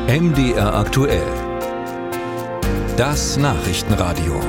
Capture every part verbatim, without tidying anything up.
M D R aktuell. Das Nachrichtenradio.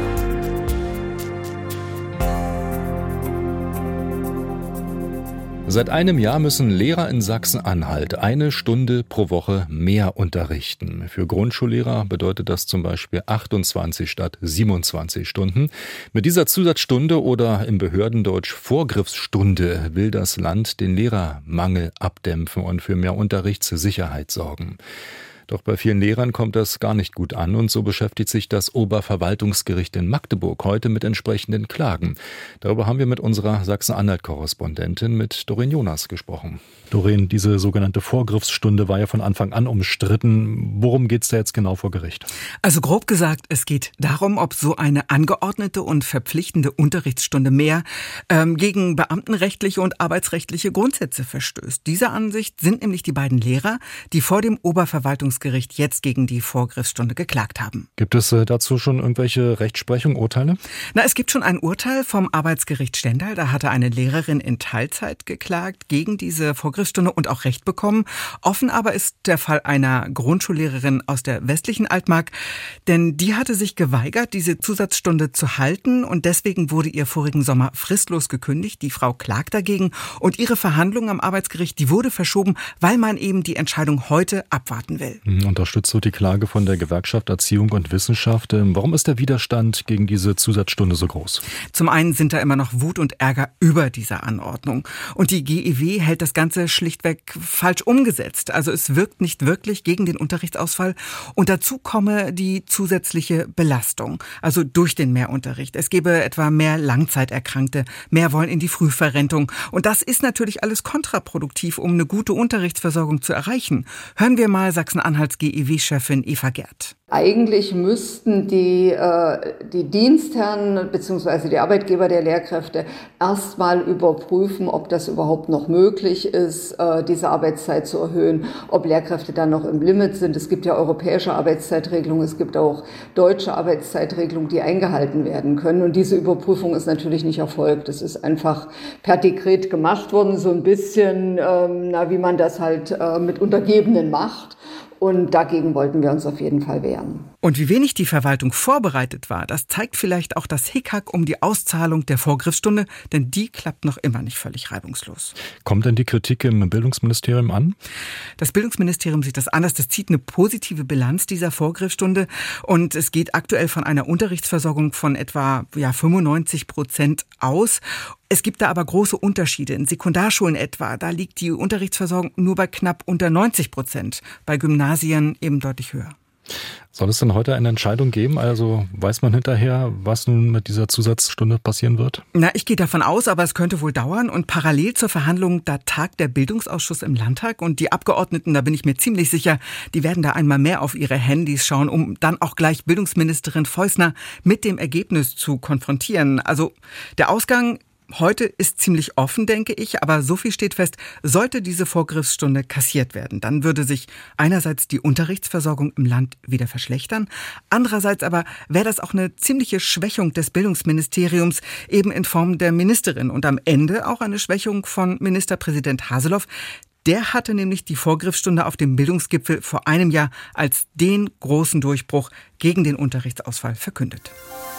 Seit einem Jahr müssen Lehrer in Sachsen-Anhalt eine Stunde pro Woche mehr unterrichten. Für Grundschullehrer bedeutet das zum Beispiel achtundzwanzig statt siebenundzwanzig Stunden. Mit dieser Zusatzstunde oder im Behördendeutsch Vorgriffsstunde will das Land den Lehrermangel abdämpfen und für mehr Unterrichtssicherheit sorgen. Doch bei vielen Lehrern kommt das gar nicht gut an und so beschäftigt sich das Oberverwaltungsgericht in Magdeburg heute mit entsprechenden Klagen. Darüber haben wir mit unserer Sachsen-Anhalt-Korrespondentin mit Doreen Jonas gesprochen. Doreen, diese sogenannte Vorgriffsstunde war ja von Anfang an umstritten. Worum geht es da jetzt genau vor Gericht? Also grob gesagt, es geht darum, ob so eine angeordnete und verpflichtende Unterrichtsstunde mehr ähm, gegen beamtenrechtliche und arbeitsrechtliche Grundsätze verstößt. Dieser Ansicht sind nämlich die beiden Lehrer, die vor dem Oberverwaltungsgericht jetzt gegen die Vorgriffsstunde geklagt haben. Gibt es äh, dazu schon irgendwelche Rechtsprechung, Urteile? Na, es gibt schon ein Urteil vom Arbeitsgericht Stendal. Da hatte eine Lehrerin in Teilzeit geklagt gegen diese Vorgriffsstunde und auch Recht bekommen. Offen aber ist der Fall einer Grundschullehrerin aus der westlichen Altmark, denn die hatte sich geweigert, diese Zusatzstunde zu halten und deswegen wurde ihr vorigen Sommer fristlos gekündigt. Die Frau klagt dagegen und ihre Verhandlung am Arbeitsgericht, die wurde verschoben, weil man eben die Entscheidung heute abwarten will. Unterstützt du die Klage von der Gewerkschaft Erziehung und Wissenschaft? Warum ist der Widerstand gegen diese Zusatzstunde so groß? Zum einen sind da immer noch Wut und Ärger über diese Anordnung. Und die G E W hält das Ganze schlichtweg falsch umgesetzt. Also es wirkt nicht wirklich gegen den Unterrichtsausfall. Und dazu komme die zusätzliche Belastung, also durch den Mehrunterricht. Es gäbe etwa mehr Langzeiterkrankte, mehr wollen in die Frühverrentung. Und das ist natürlich alles kontraproduktiv, um eine gute Unterrichtsversorgung zu erreichen. Hören wir mal Sachsen-Anhalts G E W-Chefin Eva Gerd. Eigentlich müssten die, äh, die Dienstherren bzw. die Arbeitgeber der Lehrkräfte erstmal überprüfen, ob das überhaupt noch möglich ist, äh, diese Arbeitszeit zu erhöhen, ob Lehrkräfte dann noch im Limit sind. Es gibt ja europäische Arbeitszeitregelungen, es gibt auch deutsche Arbeitszeitregelungen, die eingehalten werden können. Und diese Überprüfung ist natürlich nicht erfolgt. Es ist einfach per Dekret gemacht worden, so ein bisschen, ähm, na, wie man das halt äh, mit Untergebenen macht. Und dagegen wollten wir uns auf jeden Fall wehren. Und wie wenig die Verwaltung vorbereitet war, das zeigt vielleicht auch das Hickhack um die Auszahlung der Vorgriffsstunde, denn die klappt noch immer nicht völlig reibungslos. Kommt denn die Kritik im Bildungsministerium an? Das Bildungsministerium sieht das anders. Das zieht eine positive Bilanz dieser Vorgriffsstunde und es geht aktuell von einer Unterrichtsversorgung von etwa ja, fünfundneunzig Prozent aus. Es gibt da aber große Unterschiede. In Sekundarschulen etwa, da liegt die Unterrichtsversorgung nur bei knapp unter neunzig Prozent, bei Gymnasien eben deutlich höher. Soll es denn heute eine Entscheidung geben? Also weiß man hinterher, was nun mit dieser Zusatzstunde passieren wird? Na, ich gehe davon aus, aber es könnte wohl dauern. Und parallel zur Verhandlung, da tagt der Bildungsausschuss im Landtag. Und die Abgeordneten, da bin ich mir ziemlich sicher, die werden da einmal mehr auf ihre Handys schauen, um dann auch gleich Bildungsministerin Feusner mit dem Ergebnis zu konfrontieren. Also der Ausgang heute ist ziemlich offen, denke ich, aber so viel steht fest, sollte diese Vorgriffsstunde kassiert werden, dann würde sich einerseits die Unterrichtsversorgung im Land wieder verschlechtern, andererseits aber wäre das auch eine ziemliche Schwächung des Bildungsministeriums, eben in Form der Ministerin und am Ende auch eine Schwächung von Ministerpräsident Haseloff. Der hatte nämlich die Vorgriffsstunde auf dem Bildungsgipfel vor einem Jahr als den großen Durchbruch gegen den Unterrichtsausfall verkündet.